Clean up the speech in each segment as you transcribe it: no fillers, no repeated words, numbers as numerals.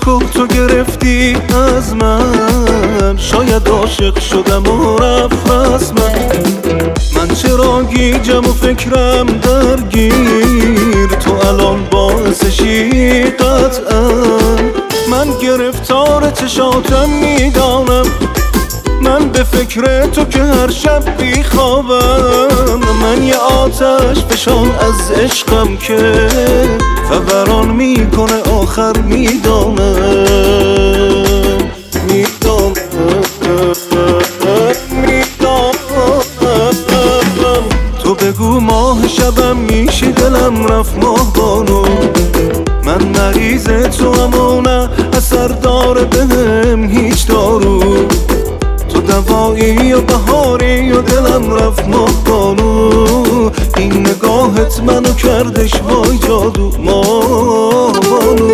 کوه تو گرفتی از من، شاید عاشق شدم و رفت رسمم. من چرا گیجم و فکرم درگیر، تو الان باعثشی قطعا. من گرفتار چشاتم میدانم، من به فکر تو که هر شب بیخوابم. من یه آتش فشان از عشقم که فوران میکنه آخر میدانم. تو بگو ماه شبم میشی دلم رفت ماه بانو. من مریض تو اما نه اثر داره بهم هیچ دارو. تو دوایی و بهاری و دلم رفت ماه بانو. این نگاهت منو کردش وای جادو ماه بانو.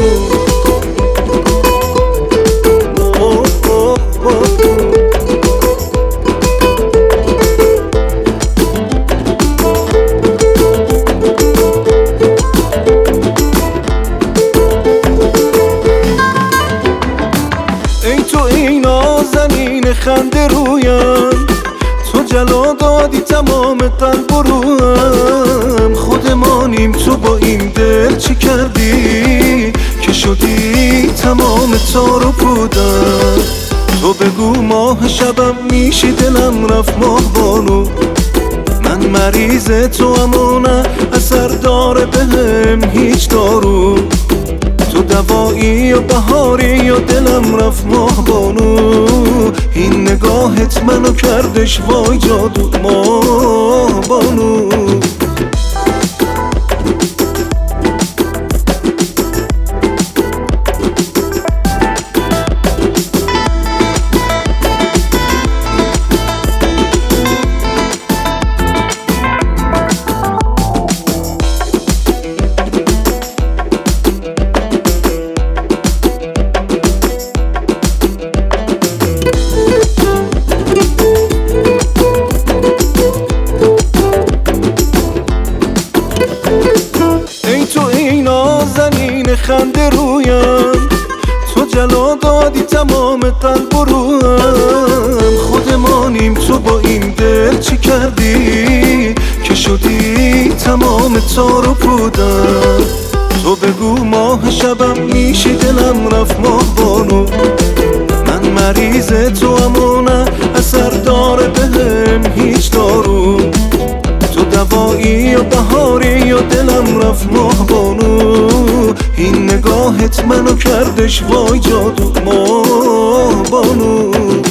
ای تو ای نازنین خنده رویم، تو جلا دادی تمام قلب و رویم. خودمانیم تو با این دل چی کردی که شدی تمام تار و پودم. تو بگو ماه شبم میشی دلم رفت ماه بانو. من مریض تو اما نه اثر داره بهم هیچ دارو. تو دوایی و بهاری و دلم رفت ماه بانو. این نگاهت منو کردش وای جادو ماه بانو. خنده رویم، تو جلا دادی تمام قلب و رویم. خودمانیم تو با این دل چی کردی که شدی تمام تار و پودم. تو بگو ماه شبم میشی دلم رفت ماه بانو. من مریض تو اما نه اثر داره بهم هیچ دارو. تو دوایی و بهاری و دلم رفت ماه بانو. این نگاهت منو کردش وای جادو ماه بانو.